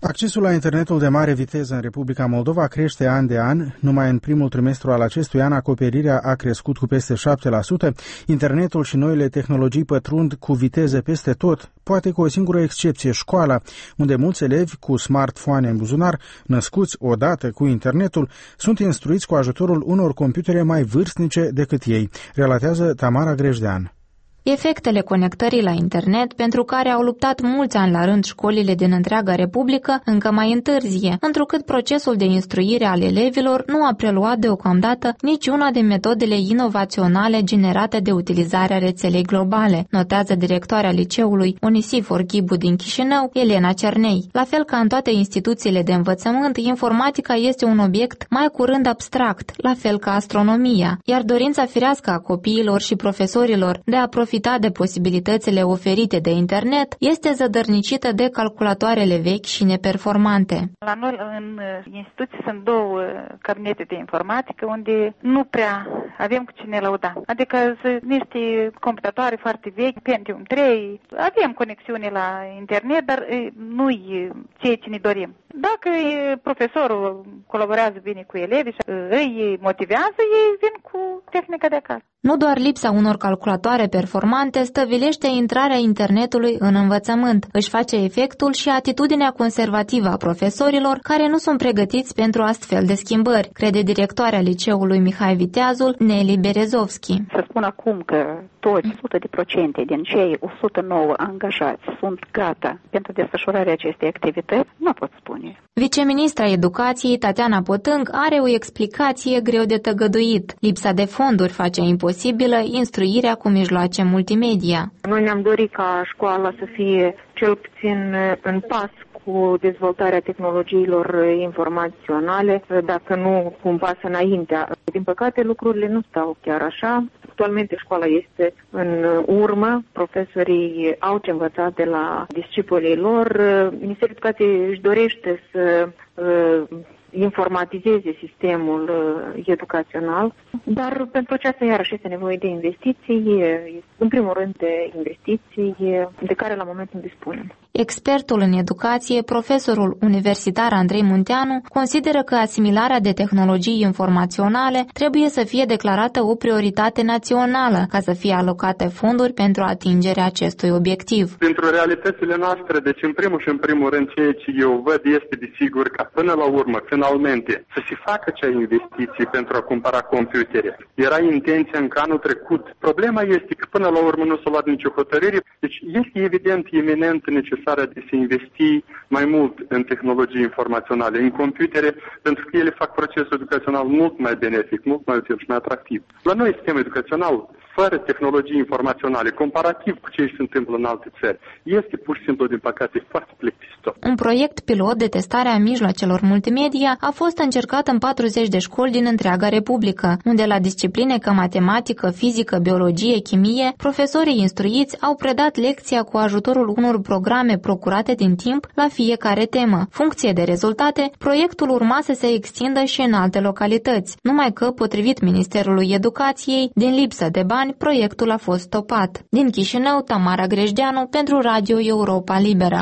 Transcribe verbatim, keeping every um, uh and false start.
Accesul la internetul de mare viteză în Republica Moldova crește an de an. Numai în primul trimestru al acestui an acoperirea a crescut cu peste șapte la sută. Internetul și noile tehnologii pătrund cu viteză peste tot, poate cu o singură excepție, școala, unde mulți elevi cu smartphone în buzunar, născuți odată cu internetul, sunt instruiți cu ajutorul unor computere mai vârstnice decât ei, relatează Tamara Grejdean. Efectele conectării la internet, pentru care au luptat mulți ani la rând școlile din întreaga Republică, încă mai întârzie, întrucât procesul de instruire al elevilor nu a preluat deocamdată niciuna din metodele inovaționale generate de utilizarea rețelei globale, notează directoarea liceului Onisifor Ghibu din Chișinău, Elena Cernei. La fel ca în toate instituțiile de învățământ, informatica este un obiect mai curând abstract, la fel ca astronomia, iar dorința firească a copiilor și profesorilor de a profita de posibilitățile oferite de internet este zădărnicită de calculatoarele vechi și neperformante. La noi în instituții sunt două cabinete de informatică unde nu prea avem cu cine lăuda. Adică sunt niște computatoare foarte vechi, Pentium trei, avem conexiune la internet, dar nu-i ceea ce ne dorim. Dacă profesorul colaborează bine cu elevii și îi motivează, ei vin cu tehnica de acasă. Nu doar lipsa unor calculatoare performante stăvilește intrarea internetului în învățământ, își face efectul și atitudinea conservativă a profesorilor care nu sunt pregătiți pentru astfel de schimbări, crede directoarea liceului Mihai Viteazul, Nelly Berezovski. Să spun acum că toți o sută de procente din cei o sută nouă angajați sunt gata pentru desfășurarea acestei activități, nu pot spune. Viceministra Educației, Tatiana Potâng, are o explicație greu de tăgăduit. Lipsa de fonduri face imposibilă instruirea cu mijloace multimedia. Noi ne-am dorit ca școala să fie cel puțin în pas cu dezvoltarea tehnologiilor informaționale, dacă nu cu un pas înaintea. Din păcate, lucrurile nu stau chiar așa. Actualmente școala este în urmă, profesorii au ce învăța de la discipolii lor. Ministerul Educației își dorește să uh, informatizeze sistemul uh, educațional, dar pentru aceasta iarăși este nevoie de investiții, în primul rând de investiții de care la moment nu dispunem. Expertul în educație, profesorul universitar Andrei Munteanu, consideră că asimilarea de tehnologii informaționale trebuie să fie declarată o prioritate națională ca să fie alocate fonduri pentru atingerea acestui obiectiv. Pentru realitățile noastre, deci în primul și în primul rând ceea ce eu văd este desigur ca până la urmă, finalmente, să se facă acea investiție pentru a cumpăra computere. Era intenția încă anul trecut. Problema este că până la urmă nu s-a luat nicio hotărâre, deci este evident iminent necesar de se investi mai mult în tehnologii informaționale, în computere, pentru că ele fac procesul educațional mult mai benefic, mult mai util și mai atractiv. La noi, sistemul educațional, fără tehnologii informaționale, comparativ cu ce se întâmplă în alte țări, este pur și simplu, din păcate, foarte plictisitor. Un proiect pilot de testare a mijloacelor multimedia a fost încercat în patruzeci de școli din întreaga Republică, unde la discipline ca matematică, fizică, biologie, chimie, profesorii instruiți au predat lecția cu ajutorul unor programe procurate din timp la fiecare temă. Funcție de rezultate, proiectul urma să se extindă și în alte localități, numai că, potrivit Ministerului Educației, din lipsă de bani, proiectul a fost stopat. Din Chișinău, Tamara Grejdeanu pentru Radio Europa Liberă.